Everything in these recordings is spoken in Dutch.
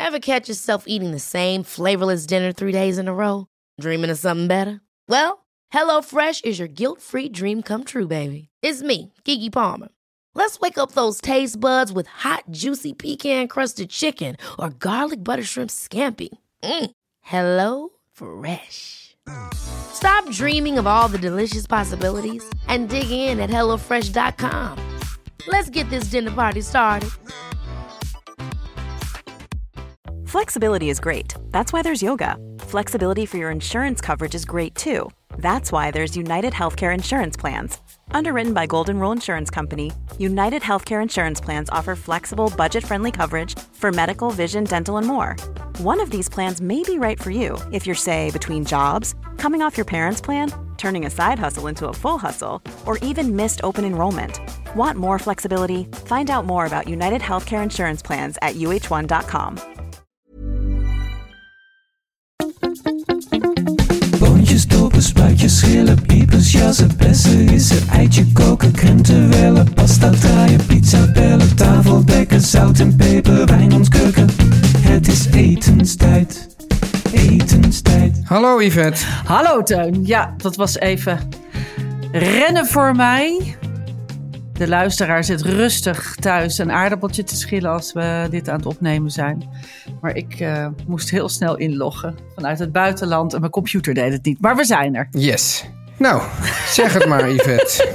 Ever catch yourself eating the same flavorless dinner 3 days in a row? Dreaming of something better? Well, HelloFresh is your guilt-free dream come true, baby. It's me, Keke Palmer. Let's wake up those taste buds with hot, juicy pecan-crusted chicken or garlic butter shrimp scampi. Hello Fresh. Stop dreaming of all the delicious possibilities and dig in at HelloFresh.com. Let's get this dinner party started. Flexibility is great. That's why there's yoga. Flexibility for your insurance coverage is great too. That's why there's United Healthcare Insurance Plans. Underwritten by Golden Rule Insurance Company, United Healthcare Insurance Plans offer flexible, budget-friendly coverage for medical, vision, dental, and more. One of these plans may be right for you if you're, say, between jobs, coming off your parents' plan, turning a side hustle into a full hustle, or even missed open enrollment. Want more flexibility? Find out more about United Healthcare Insurance Plans at uh1.com. Boontjes, dopen, spuitjes, schillen, piepers, jassen, bessen, rissen, eitje koken, krenten wellen, pasta draaien, pizza bellen, tafel dekken, zout en peper, wijn ontkurken. Het is etenstijd, etenstijd. Hallo Yvette. Hallo Teun. Ja, dat was even rennen voor mij. De luisteraar zit rustig thuis een aardappeltje te schillen als we dit aan het opnemen zijn. Maar ik moest heel snel inloggen vanuit het buitenland en mijn computer deed het niet. Maar we zijn er. Yes. Nou, zeg het maar Yvette.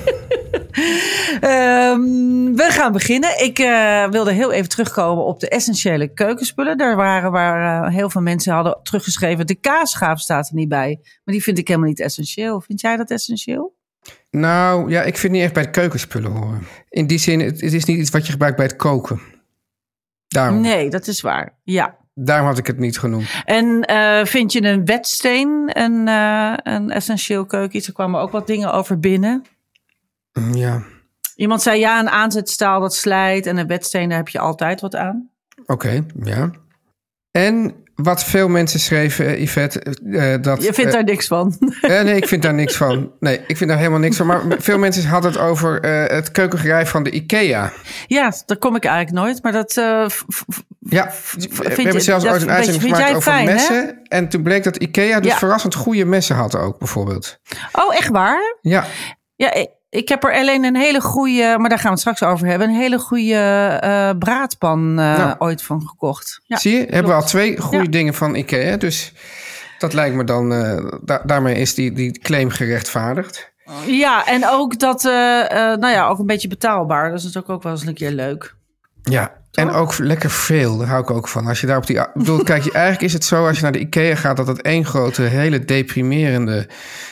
We gaan beginnen. Ik wilde heel even terugkomen op de essentiële keukenspullen. Daar waren waar heel veel mensen hadden teruggeschreven. De kaasschaaf staat er niet bij. Maar die vind ik helemaal niet essentieel. Vind jij dat essentieel? Nou, ja, ik vind niet echt bij de keukenspullen horen. In die zin, het is niet iets wat je gebruikt bij het koken. Daarom. Nee, dat is waar. Ja. Daarom had ik het niet genoemd. En vind je een wetsteen een essentieel keuken? Er kwamen ook wat dingen over binnen. Ja. Iemand zei ja, een aanzetstaal dat slijt en een wetsteen, daar heb je altijd wat aan. Oké, ja. En wat veel mensen schreven, Yvette... dat je vindt daar niks van? Nee, ik vind daar niks van. Nee, ik vind daar helemaal niks van. Maar veel mensen hadden het over het keukengerei van de IKEA. Ja, daar kom ik eigenlijk nooit. Maar dat... ja, we hebben zelfs ooit een uitzending gemaakt over fijn, messen. Hè? En toen bleek dat IKEA dus verrassend goede messen had ook, bijvoorbeeld. Oh, echt waar? Ja. Ja, ik heb er alleen een hele goede, maar daar gaan we het straks over hebben, een hele goede braadpan ooit van gekocht. Ja, zie je, hebben we al 2 goede dingen van IKEA. Dus dat lijkt me dan, daarmee is die claim gerechtvaardigd. Ja, en ook dat, ook een beetje betaalbaar. Dus dat is ook wel eens een keer leuk. Ja, toch? En ook lekker veel, daar hou ik ook van. Als je daar op die, kijk, eigenlijk is het zo als je naar de IKEA gaat, dat het één grote, hele deprimerende,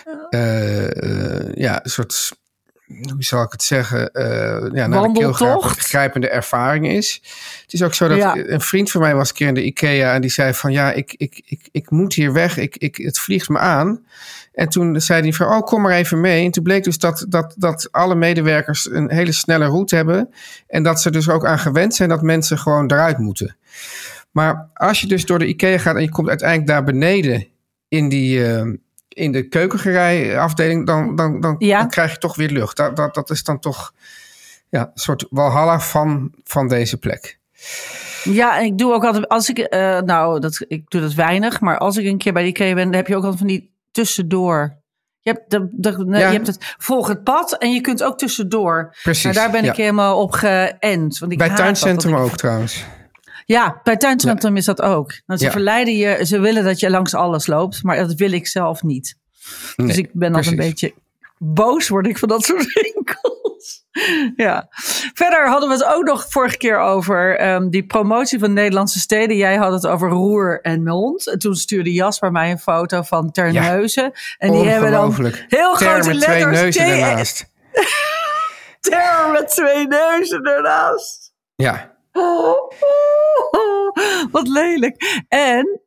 soort, hoe zal ik het zeggen, naar de keel grijpende ervaring is. Het is ook zo dat een vriend van mij was een keer in de IKEA en die zei van ja, ik moet hier weg, het vliegt me aan. En toen zei hij van, kom maar even mee. En toen bleek dus dat alle medewerkers een hele snelle route hebben. En dat ze dus ook aan gewend zijn dat mensen gewoon eruit moeten. Maar als je dus door de IKEA gaat en je komt uiteindelijk daar beneden in de keukengerei-afdeling, dan krijg je toch weer lucht. Dat is dan toch een soort walhalla van deze plek. Ja, en ik doe ook altijd, als ik, ik doe dat weinig, maar als ik een keer bij de IKEA ben, dan heb je ook altijd van die tussendoor. Je hebt het volg het pad en je kunt ook tussendoor. Precies. Maar daar ben ik helemaal op geënt. Want bij tuincentrum ook trouwens. Ja, bij tuincentrum is dat ook. Nou, ze verleiden je, ze willen dat je langs alles loopt, maar dat wil ik zelf niet. Nee, dus ik ben altijd een beetje boos, word ik van dat soort winkels. Ja. Verder hadden we het ook nog vorige keer over die promotie van Nederlandse steden. Jij had het over Roer en Mond. En toen stuurde Jasper mij een foto van Terneuzen. En die hebben dan heel grote letters. Ter met 2 neuzen ernaast. Ter met 2 neuzen ernaast. Ja. Wat lelijk. En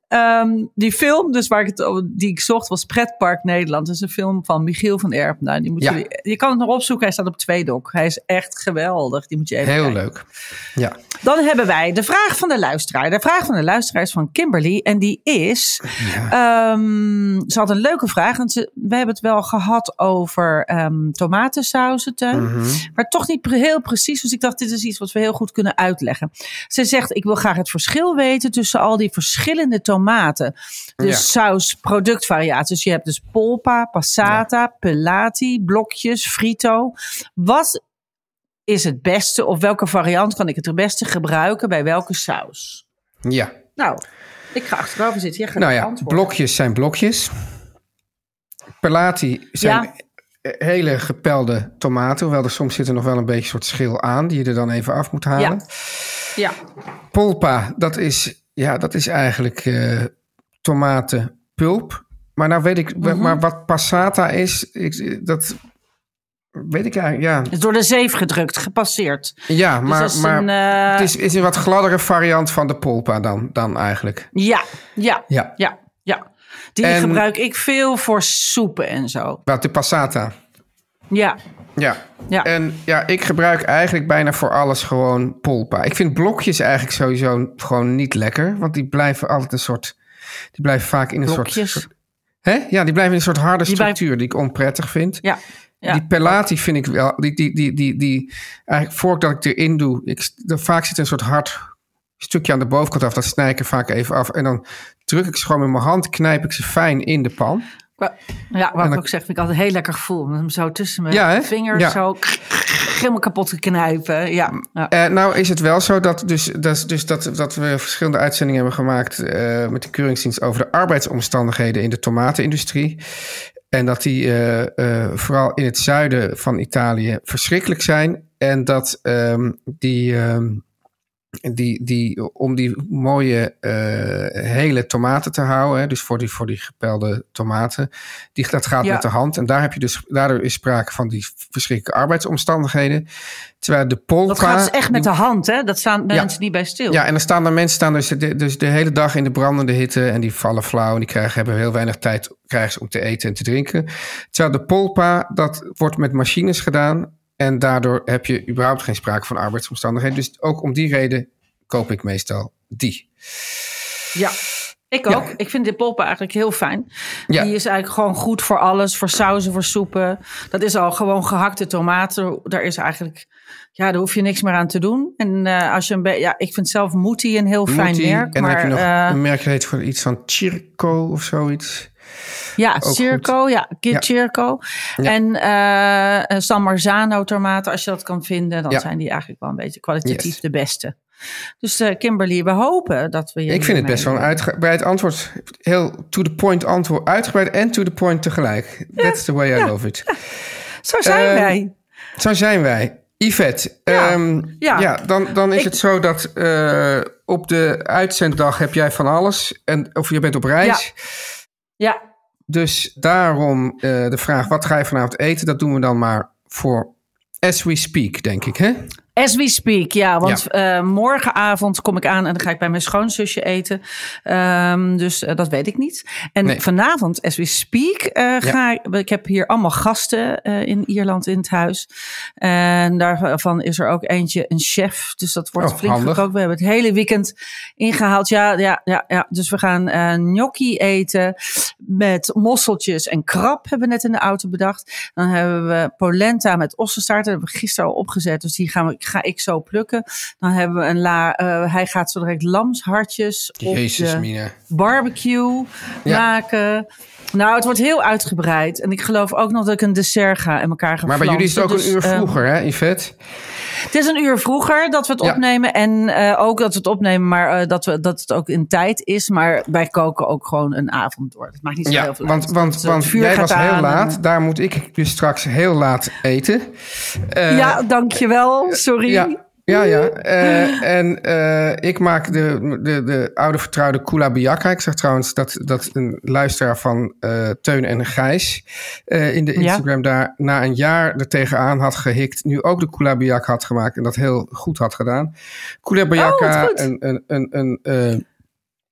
die film, dus die ik zocht, was Pretpark Nederland. Dat is een film van Michiel van Erp. Nou, je kan het nog opzoeken. Hij staat op Tweedok. Hij is echt geweldig. Die moet je even kijken. Leuk. Ja. Dan hebben wij de vraag van de luisteraar. De vraag van de luisteraar is van Kimberly. En die is... ze had een leuke vraag. Want we hebben het wel gehad over tomatensausen, maar toch niet heel precies. Dus ik dacht, dit is iets wat we heel goed kunnen uitleggen. Ze zegt, ik wil graag het verschil weten tussen al die verschillende tomaten. Dus saus, productvariaties. Je hebt dus polpa, passata, pelati, blokjes, frito. Wat is het beste of welke variant kan ik het beste gebruiken bij welke saus? Ja. Nou, ik ga achterover zitten. Jij gaat antwoorden. Blokjes zijn blokjes. Pelati zijn hele gepelde tomaten. Hoewel er soms zit er nog wel een beetje een soort schil aan die je er dan even af moet halen. Ja. Polpa, dat is eigenlijk tomatenpulp. Maar nou weet ik, maar wat passata is, dat weet ik eigenlijk, Het is door de zeef gedrukt, gepasseerd. Ja, dus maar het is een wat gladdere variant van de polpa dan eigenlijk. Ja. Die gebruik ik veel voor soepen en zo. Wat, de passata? Ja. En ik gebruik eigenlijk bijna voor alles gewoon polpa. Ik vind blokjes eigenlijk sowieso gewoon niet lekker. Want die blijven altijd die blijven vaak in een soort... Hè? Ja, die blijven in een soort harde structuur die ik onprettig vind. Ja. Die pelati vind ik wel... Die eigenlijk voordat ik erin doe... vaak zit een soort hard stukje aan de bovenkant af. Dat snij ik er vaak even af. En dan druk ik ze gewoon met mijn hand. Knijp ik ze fijn in de pan. Ja, wat ik ook zeg, vind ik altijd een heel lekker gevoel. Om hem zo tussen mijn vingers zo helemaal kapot te knijpen. Ja. Nou is het wel zo dat we verschillende uitzendingen hebben gemaakt met de Keuringsdienst over de arbeidsomstandigheden in de tomatenindustrie. En dat die vooral in het zuiden van Italië verschrikkelijk zijn. En dat om die mooie hele tomaten te houden, hè, dus voor die gepelde tomaten, dat gaat met de hand. En daardoor is sprake van die verschrikkelijke arbeidsomstandigheden. Terwijl de polpa... Dat gaat dus echt met de hand, hè? Dat staan mensen niet bij stil. Ja, en dan staan er mensen dus de hele dag in de brandende hitte en die vallen flauw en die hebben heel weinig tijd om te eten en te drinken. Terwijl de polpa, dat wordt met machines gedaan. En daardoor heb je überhaupt geen sprake van arbeidsomstandigheden. Dus ook om die reden koop ik meestal die. Ja, ik ook. Ja. Ik vind de polpa eigenlijk heel fijn. Ja. Die is eigenlijk gewoon goed voor alles. Voor sauzen, voor soepen. Dat is al gewoon gehakte tomaten. Daar is eigenlijk... Ja, daar hoef je niks meer aan te doen. En als je ik vind zelf Mutti een heel fijn merk. En dan heb je nog een merk dat heet voor iets van Circo of zoiets. Ja, Circo, Circo. Ja. En San Marzano tomaten, als je dat kan vinden, dan zijn die eigenlijk wel een beetje kwalitatief de beste. Dus Kimberly, we hopen dat we... Ik vind het best wel een uitgebreid antwoord. Heel to the point antwoord. Uitgebreid en to the point tegelijk. That's the way I love it. Ja. Zo zijn wij. Yvette, dan is het zo dat op de uitzenddag heb jij van alles. Of je bent op reis. Ja. Dus daarom de vraag, wat ga je vanavond eten? Dat doen we dan maar voor as we speak, denk ik, hè? As we speak, ja. Want morgenavond kom ik aan en dan ga ik bij mijn schoonzusje eten. Dus dat weet ik niet. En vanavond, as we speak, ik heb hier allemaal gasten in Ierland in het huis. En daarvan is er ook eentje een chef. Dus dat wordt flink gekookt. We hebben het hele weekend ingehaald. Ja. Dus we gaan gnocchi eten met mosseltjes en krab. Hebben we net in de auto bedacht. Dan hebben we polenta met ossenstaart. Dat hebben we gisteren al opgezet. Dus die ga ik zo plukken. Dan hebben we hij gaat zo direct lamshartjes op de barbecue maken. Nou, het wordt heel uitgebreid. En ik geloof ook nog dat ik een dessert ga in elkaar ga Maar bij jullie is het ook een uur vroeger, hè, Yvette? Het is een uur vroeger dat we het opnemen. En ook dat we het opnemen, maar dat het ook in tijd is. Maar wij koken ook gewoon een avond door. Dat maakt niet zo heel veel uit. Want jij was heel laat. Daar moet ik dus straks heel laat eten. Dankjewel. Sorry. Ja. Ik maak de oude vertrouwde Kula Biaka. Ik zag trouwens dat een luisteraar van Teun en Gijs in de Instagram daar na een jaar er tegenaan had gehikt. Nu ook de Kula Biaka had gemaakt en dat heel goed had gedaan. Kula Biaka,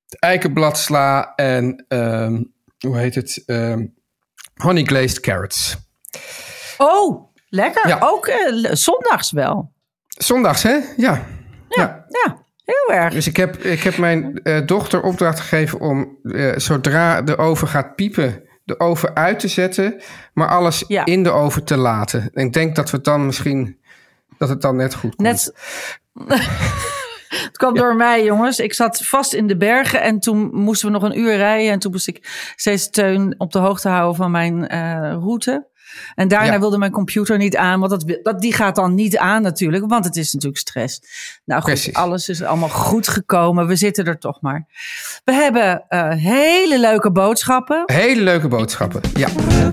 eikenbladsla en hoe heet het? Honey glazed carrots. Oh, lekker. Ja. Ook zondags wel. Zondags, hè? Ja. Heel erg. Dus ik heb mijn dochter opdracht gegeven om zodra de oven gaat piepen, de oven uit te zetten, maar alles in de oven te laten. En ik denk dat we dan misschien, dat het dan net goed komt. Het kwam door mij, jongens. Ik zat vast in de bergen en toen moesten we nog een uur rijden. En toen moest ik steeds Teun op de hoogte houden van mijn route. En daarna wilde mijn computer niet aan, want die gaat dan niet aan natuurlijk, want het is natuurlijk stress. Nou goed, precies. Alles is allemaal goed gekomen. We zitten er toch maar. We hebben hele leuke boodschappen. Hele leuke boodschappen, ja.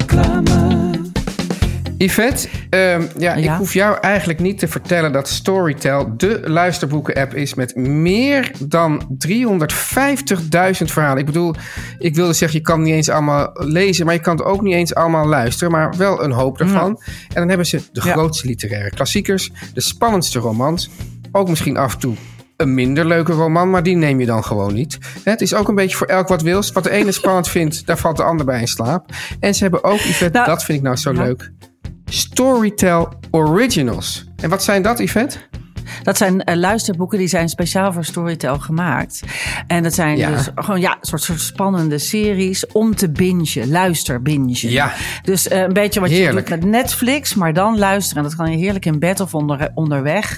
Yvette, ik hoef jou eigenlijk niet te vertellen dat Storytel de luisterboeken-app is met meer dan 350.000 verhalen. Ik bedoel, ik wilde zeggen, je kan niet eens allemaal lezen, maar je kan het ook niet eens allemaal luisteren, maar wel een hoop ervan. Ja. En dan hebben ze de grootste literaire klassiekers, de spannendste romans, ook misschien af en toe een minder leuke roman, maar die neem je dan gewoon niet. Het is ook een beetje voor elk wat wils. Wat de ene spannend vindt, daar valt de ander bij in slaap. En ze hebben ook, Yvette, dat vind ik nou zo leuk, Storytel Originals. En wat zijn dat, Yvette? Dat zijn luisterboeken die zijn speciaal voor Storytel gemaakt. En dat zijn dus gewoon een soort spannende series om te bingen. Luisterbingen. Ja. Dus een beetje wat je doet met Netflix, maar dan luisteren. En dat kan je heerlijk in bed of onderweg.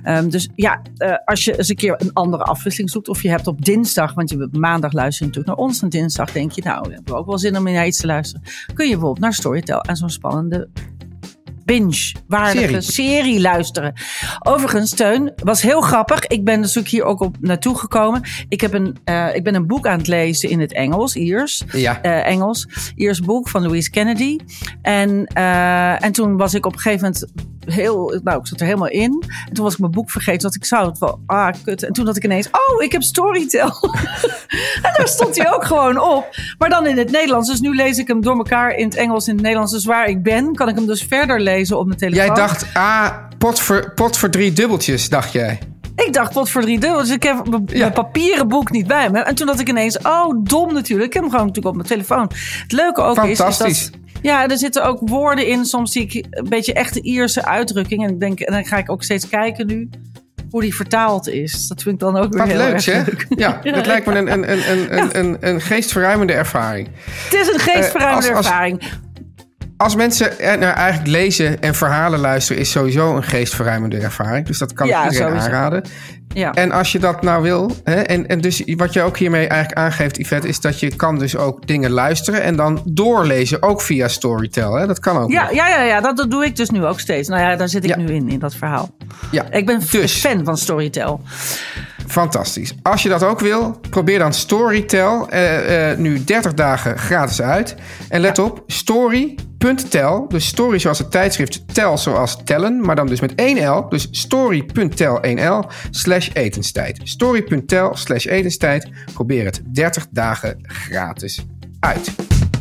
Als je eens een keer een andere afwisseling zoekt, of je hebt op dinsdag, want je maandag luister je natuurlijk naar ons, en dinsdag denk je, nou, we hebben ook wel zin om naar iets te luisteren. Kun je bijvoorbeeld naar Storytel en zo'n spannende binge-waardige serie luisteren. Overigens, Teun, was heel grappig. Ik ben dus ook hier ook op naartoe gekomen. Ik ben een boek aan het lezen in het Engels, Iers. Ja. Iers boek van Louise Kennedy. En toen was ik op een gegeven moment ik zat er helemaal in. En toen was ik mijn boek vergeten, want ik zou het wel, kut. En toen had ik ineens, ik heb Storytel. En daar stond hij ook gewoon op. Maar dan in het Nederlands. Dus nu lees ik hem door elkaar in het Engels en in het Nederlands. Dus waar ik ben, kan ik hem dus verder lezen op mijn telefoon. Jij dacht, pot voor 3 dubbeltjes, dacht jij. Ik dacht, pot voor 3 dubbeltjes. Ik heb mijn papieren boek niet bij me. En toen had ik ineens, dom natuurlijk. Ik heb hem gewoon natuurlijk op mijn telefoon. Het leuke ook is dat... Ja, er zitten ook woorden in. Soms zie ik een beetje echte Ierse uitdrukking. En dan ga ik ook steeds kijken nu hoe die vertaald is. Dat vind ik dan ook weer heel erg leuk. Ja, dat lijkt me een geestverruimende ervaring. Het is een geestverruimende ervaring. Als mensen eigenlijk lezen en verhalen luisteren, is sowieso een geestverruimende ervaring. Dus dat kan ik iedereen aanraden. Ja. En als je dat nou wil, en dus wat je ook hiermee eigenlijk aangeeft, Yvette, is dat je kan dus ook dingen luisteren en dan doorlezen, ook via Storytel. Hè? Dat kan ook. Ja, dat doe ik dus nu ook steeds. Nou ja, daar zit ik nu in dat verhaal. Ja. Ik ben fan van Storytel. Fantastisch. Als je dat ook wil, probeer dan Storytel nu 30 dagen gratis uit. En let op, story.tel, dus story zoals het tijdschrift, tel zoals tellen, maar dan dus met 1 L. Dus story.tel 1 L /etenstijd. Story.tel /etenstijd. Probeer het 30 dagen gratis uit.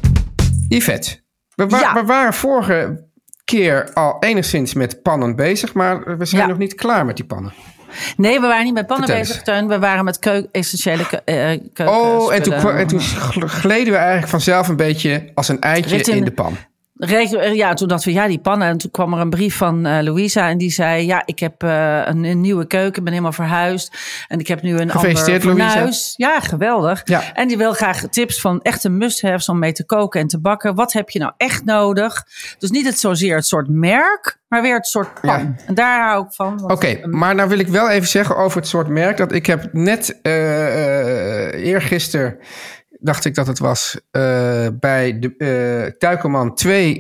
Yvette, we waren vorige keer al enigszins met pannen bezeg, maar we zijn nog niet klaar met die pannen. Nee, we waren niet met pannen bezig, Teun. We waren met essentiële keuken. En toen gleden we eigenlijk vanzelf een beetje als een eitje in de pan. Ja, toen dachten we, die pannen. En toen kwam er een brief van Louisa en die zei, ik heb een nieuwe keuken, ben helemaal verhuisd. En ik heb nu een ander fornuis. Ja, geweldig. Ja. En die wil graag tips van echte must-haves om mee te koken en te bakken. Wat heb je nou echt nodig? Dus niet zozeer het soort merk, maar weer het soort pan. Ja. En daar hou ik van. Oké, maar nou wil ik wel even zeggen over het soort merk, dat ik heb net eergisteren, dacht ik dat het was, bij de Tuikelman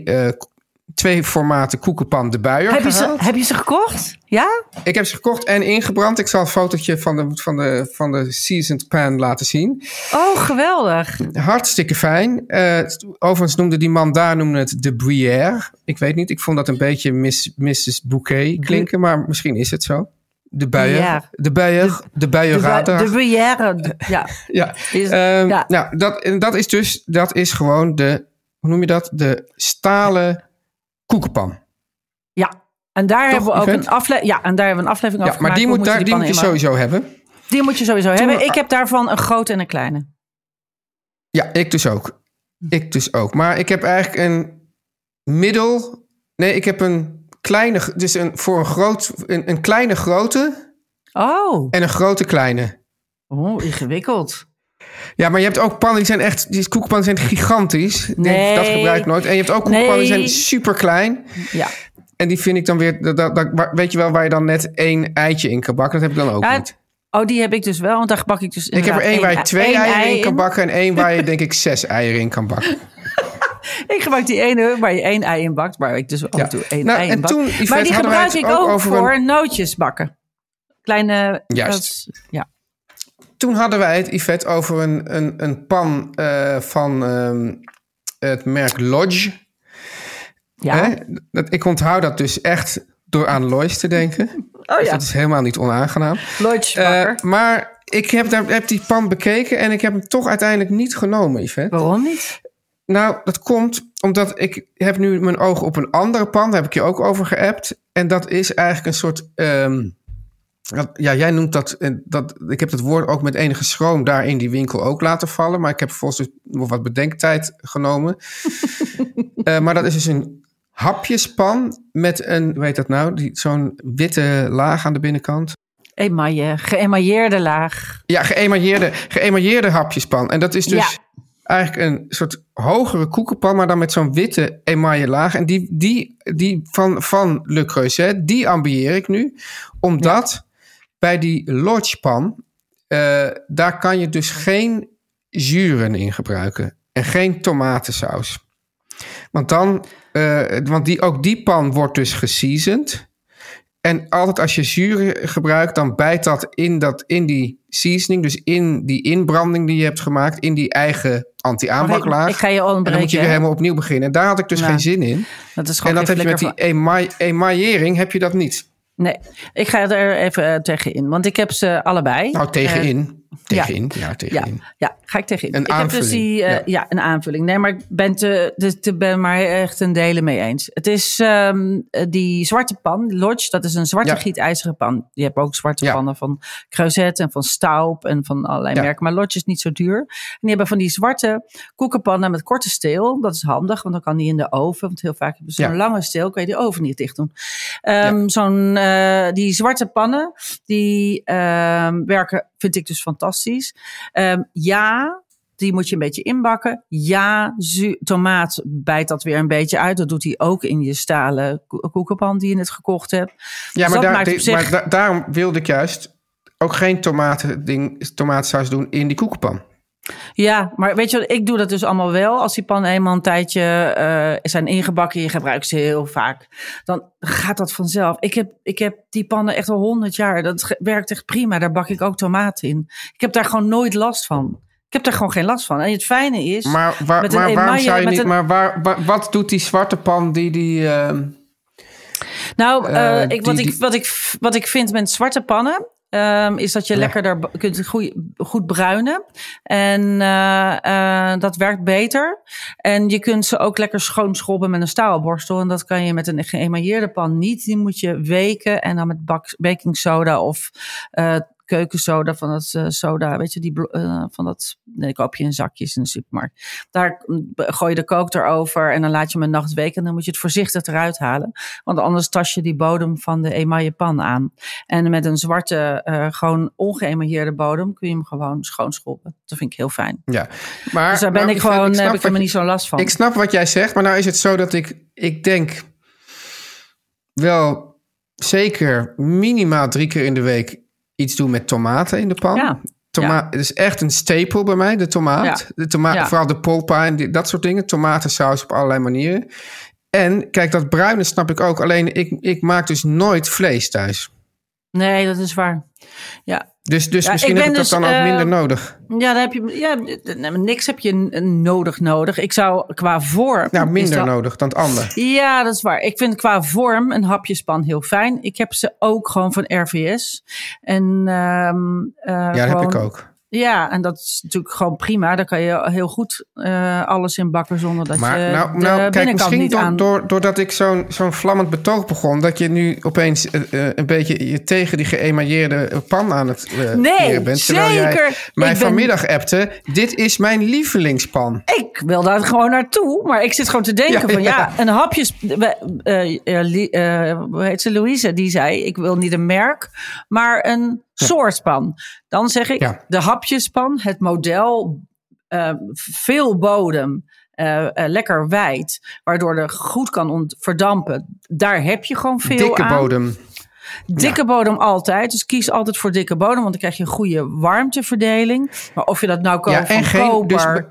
2 formaten koekenpan de Buier gehaald. Heb je ze gekocht? Ja? Ik heb ze gekocht en ingebrand. Ik zal een fotootje van de seasoned pan laten zien. Oh, geweldig. Hartstikke fijn. Overigens noemde die man daar het de Bruyère. Ik weet niet, ik vond dat een beetje Mrs. Bouquet klinken, maar misschien is het zo. De Buier. De Buier. De Bruyère. Ja. Dat is gewoon de, hoe noem je dat? De stalen koekenpan. Ja, en daar hebben we ook een aflevering over gemaakt. Maar die moet je sowieso hebben. Die moet je sowieso hebben. Ik heb daarvan een grote en een kleine. Ja, ik dus ook. Maar ik heb eigenlijk een middel... Nee, ik heb een kleine... Dus een kleine grote... Oh. En een grote kleine. Oh, ingewikkeld. Ja, maar je hebt ook pannen die zijn echt... Die koekenpannen zijn gigantisch. Nee. Dat gebruik ik nooit. En je hebt ook koekenpannen die zijn super klein. Ja. En die vind ik dan weer... weet je wel, waar je dan net 1 eitje in kan bakken. Dat heb ik dan ook niet. Oh, die heb ik dus wel. Want daar bak ik dus ik heb er 1 waar je 2 eieren in kan bakken... en 1 waar je denk ik 6 eieren in kan bakken. Ik gebruik die ene waar je 1 ei in bakt... waar ik dus af en toe 1 ei in bak. Yvette, maar die gebruik ik ook voor nootjes bakken. Kleine... Juist. Toen hadden wij het, Yvette, over een pan van het merk Lodge. Ja. Ik onthoud dat dus echt door aan Lois te denken. Oh ja. Dus dat is helemaal niet onaangenaam. Lodge maar ik heb die pan bekeken en ik heb hem toch uiteindelijk niet genomen, Yvette. Waarom niet? Nou, dat komt omdat ik heb nu mijn ogen op een andere pan. Daar heb ik je ook over geappt. En dat is eigenlijk een soort... jij noemt dat... Ik heb dat woord ook met enige schroom daar in die winkel ook laten vallen. Maar ik heb vervolgens dus nog wat bedenktijd genomen. Maar dat is dus een hapjespan met een... Hoe heet dat nou? Zo'n witte laag aan de binnenkant. Geëmailleerde laag. Ja, geëmailleerde hapjespan. En dat is dus... Ja. Eigenlijk een soort hogere koekenpan, maar dan met zo'n witte emaille laag. En die van Le Creuset, die ambieer ik nu. Omdat bij die Lodge pan, daar kan je dus geen zuren in gebruiken. En geen tomatensaus. Want ook die pan wordt dus geseasoned. En altijd als je zuren gebruikt, dan bijt dat in die seasoning. Dus in die inbranding die je hebt gemaakt. In die eigen anti-aanbaklaag. Ik ga je onderbreken. En dan moet je weer helemaal opnieuw beginnen. En daar had ik dus geen zin in. Dat is en dat heb je met die emaillering heb je dat niet. Nee, ik ga er even tegenin. Want ik heb ze allebei. Nou, tegenin. Tegenin. Ja, ga ik tegenin. Een aanvulling. Heb dus een aanvulling. Nee, maar ik ben maar echt een delen mee eens. Het is die zwarte pan, Lodge, dat is een zwarte gietijzeren pan. Je hebt ook zwarte pannen van Creuset en van Staub en van allerlei merken. Maar Lodge is niet zo duur. En die hebben van die zwarte koekenpannen met korte steel. Dat is handig, want dan kan die in de oven. Want heel vaak hebben ze zo'n lange steel, kan je die oven niet dicht doen. Die zwarte pannen, die werken, vind ik dus fantastisch. Die moet je een beetje inbakken. Tomaat bijt dat weer een beetje uit. Dat doet hij ook in je stalen koekenpan die je net gekocht hebt. Ja, dus maar daarom wilde ik juist ook geen tomatensaus doen in die koekenpan. Ja, maar weet je wat, ik doe dat dus allemaal wel. Als die pannen eenmaal een tijdje zijn ingebakken, je gebruikt ze heel vaak, dan gaat dat vanzelf. Ik heb die pannen echt al 100 jaar. Dat werkt echt prima. Daar bak ik ook tomaten in. Ik heb daar gewoon nooit last van. Ik heb daar gewoon geen last van. En het fijne is... Maar waarom zou je niet... Maar wat doet die zwarte pan die wat ik vind met zwarte pannen... is dat je lekker daar kunt goed bruinen. En dat werkt beter. En je kunt ze ook lekker schoonschrobben met een staalborstel. En dat kan je met een geëmailleerde pan niet. Die moet je weken en dan met baking soda of keukensoda van dat soda, weet je, die koop je in zakjes in de supermarkt. Daar gooi je de kook erover en dan laat je hem een nacht weken en dan moet je het voorzichtig eruit halen, want anders tas je die bodem van de emaille pan aan. En met een zwarte, gewoon ongeëmailleerde bodem kun je hem gewoon schoonschrobben. Dat vind ik heel fijn. Ja, maar dus daar heb ik er niet zo last van. Ik snap wat jij zegt, maar nou is het zo dat ik denk wel zeker minimaal 3 keer in de week iets doen met tomaten in de pan. Ja. Het is echt een staple bij mij, de tomaat. Ja. De tomaat, vooral de polpa en dat soort dingen. Tomatensaus op allerlei manieren. En kijk, dat bruine snap ik ook. Alleen ik maak dus nooit vlees thuis. Nee, dat is waar. Ja. Dus misschien heb ik dat dan ook minder nodig. Ja, dan heb je niks heb je nodig. Ik zou qua vorm... Nou, minder nodig dan het ander. Ja, dat is waar. Ik vind qua vorm een hapjespan heel fijn. Ik heb ze ook gewoon van RVS. En, dat heb ik ook. Ja, en dat is natuurlijk gewoon prima. Daar kan je heel goed alles in bakken zonder dat je de binnenkant niet aan... Doordat ik zo'n vlammend betoog begon... dat je nu opeens een beetje je tegen die geëmailleerde pan aan het keren bent. Terwijl jij mij vanmiddag appte, dit is mijn lievelingspan. Ik wil daar gewoon naartoe, maar ik zit gewoon te denken een hapjes... hoe heet ze, Louise, die zei, ik wil niet een merk, maar een soort pan. Dan zeg ik, de hapjespan, het model, veel bodem, lekker wijd, waardoor er goed kan verdampen. Daar heb je gewoon veel dikke aan. Bodem. Dikke bodem altijd. Dus kies altijd voor dikke bodem, want dan krijg je een goede warmteverdeling. Maar of je dat nou koopt van koper...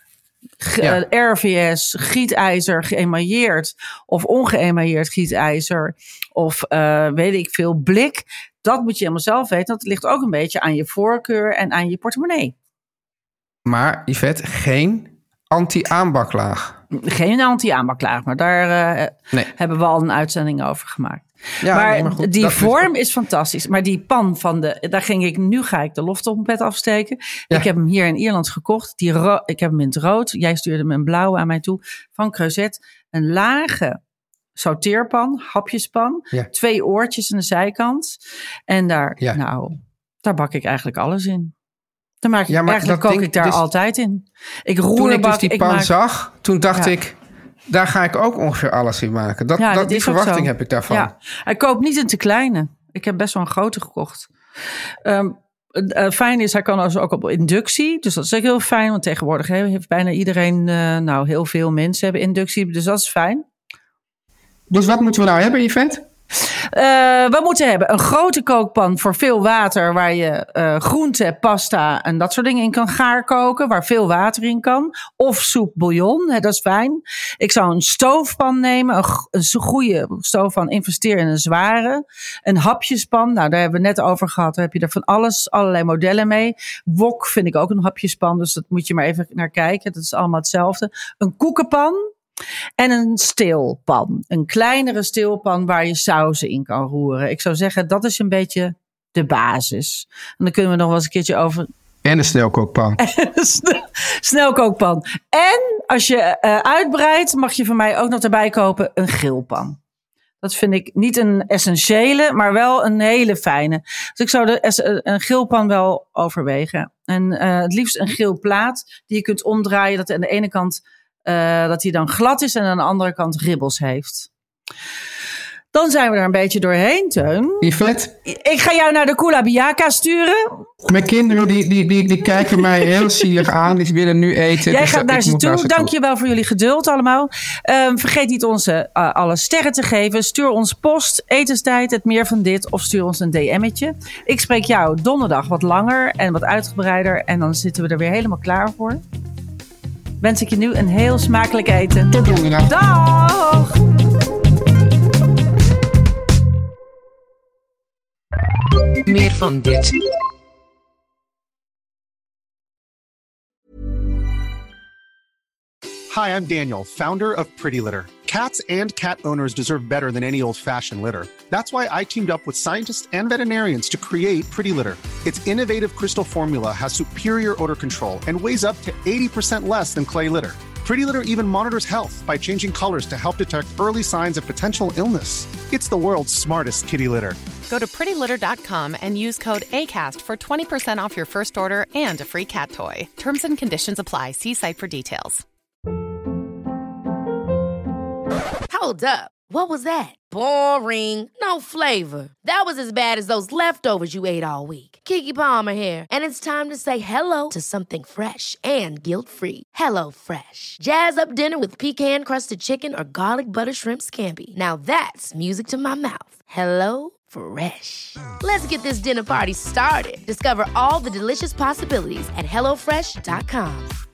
RVS, gietijzer, geëmailleerd of ongeëmailleerd gietijzer of weet ik veel, blik. Dat moet je helemaal zelf weten. Dat ligt ook een beetje aan je voorkeur en aan je portemonnee. Maar Yvette, geen anti-aanbaklaag. Geen anti-aanbaklaag, maar daar hebben we al een uitzending over gemaakt. Ja, maar goed, die vorm is fantastisch. Maar die pan nu ga ik de loftrompet afsteken. Ja. Ik heb hem hier in Ierland gekocht. Ik heb hem in het rood. Jij stuurde hem in blauw aan mij toe. Van Creuset. Een lage sauteerpan, hapjespan. Ja. 2 oortjes aan de zijkant. En daar bak ik eigenlijk alles in. Kook ik daar altijd in. Toen ik dus die pan zag, toen dacht ik... Daar ga ik ook ongeveer alles in maken. Die verwachting heb ik daarvan. Ja. Hij koopt niet een te kleine. Ik heb best wel een grote gekocht. Fijn is, hij kan dus ook op inductie. Dus dat is ook heel fijn. Want tegenwoordig heeft bijna iedereen... heel veel mensen hebben inductie. Dus dat is fijn. Dus wat moeten we nou hebben, Yvette? We moeten hebben een grote kookpan voor veel water... waar je groente, pasta en dat soort dingen in kan gaarkoken... waar veel water in kan. Of soep, bouillon, dat is fijn. Ik zou een stoofpan nemen, een goede stoofpan. Investeer in een zware. Een hapjespan, daar hebben we net over gehad. Daar heb je er van allerlei modellen mee. Wok vind ik ook een hapjespan, dus dat moet je maar even naar kijken. Dat is allemaal hetzelfde. Een koekenpan. En een steelpan. Een kleinere steelpan waar je sauzen in kan roeren. Ik zou zeggen, dat is een beetje de basis. En dan kunnen we nog wel eens een keertje over... En een snelkookpan. Snelkookpan. En als je uitbreidt, mag je van mij ook nog erbij kopen een grillpan. Dat vind ik niet een essentiële, maar wel een hele fijne. Dus ik zou een grillpan wel overwegen. En het liefst een grillplaat die je kunt omdraaien. Dat aan de ene kant... dat hij dan glad is en aan de andere kant ribbels heeft. Dan zijn we er een beetje doorheen, Teun. Yvette? Ik ga jou naar de Kula Biaka sturen. Mijn kinderen die kijken mij heel zielig aan. Die willen nu eten. Jij gaat naar ze toe. Dank je wel voor jullie geduld allemaal. Vergeet niet ons alle sterren te geven. Stuur ons post, etenstijd, het meer van dit. Of stuur ons een DM'tje. Ik spreek jou donderdag wat langer en wat uitgebreider. En dan zitten we er weer helemaal klaar voor. Wens ik je nu een heel smakelijk eten. Tot donderdag. Dag! Meer van dit. Hi, I'm Daniel, founder of Pretty Litter. Cats and cat owners deserve better than any old-fashioned litter. That's why I teamed up with scientists and veterinarians to create Pretty Litter. Its innovative crystal formula has superior odor control and weighs up to 80% less than clay litter. Pretty Litter even monitors health by changing colors to help detect early signs of potential illness. It's the world's smartest kitty litter. Go to prettylitter.com and use code ACAST for 20% off your first order and a free cat toy. Terms and conditions apply. See site for details. Hold up. What was that? Boring. No flavor. That was as bad as those leftovers you ate all week. Keke Palmer here, and it's time to say hello to something fresh and guilt-free. Hello Fresh. Jazz up dinner with pecan-crusted chicken or garlic butter shrimp scampi. Now that's music to my mouth. Hello Fresh. Let's get this dinner party started. Discover all the delicious possibilities at HelloFresh.com.